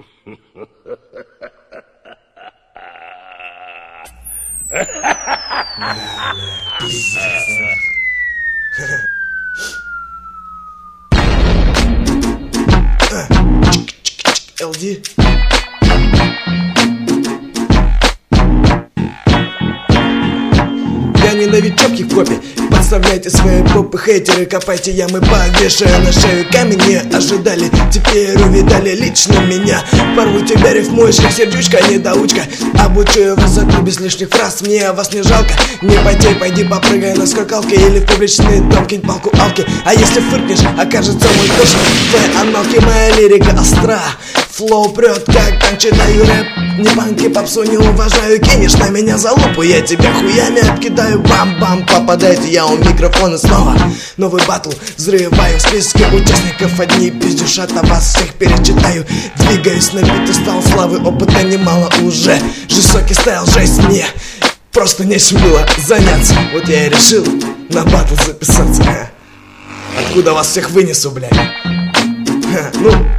LD. Я не новичок в хип-хопе. Подставляйте свои попы, хейтеры, копайте ямы, повешая на шею камень. Не ожидали, теперь увидали лично меня. Порву тебя рифмуешь, как сердючка, недоучка. Обучаю вас за без лишних фраз, мне вас не жалко. Не потей, пойди попрыгай на скакалке или в публичный дом кинь палку алки. А если фыркнешь, окажется мой точно твои аналки, моя лирика остра. Флоу прет, как танк, читаю рэп. Не панки, попсу не уважаю. Кинешь на меня за лупу, я тебя хуями обкидаю. Бам-бам, попадает я у микрофона снова. Новый батл, взрываю списки участников. Одни пиздюшат, а вас всех перечитаю. Двигаюсь на бит и стал славы, опыта немало уже. Жестокий стайл, жесть мне просто нечем было заняться. Вот я и решил на батл записаться. Откуда вас всех вынесу, блядь? Ну,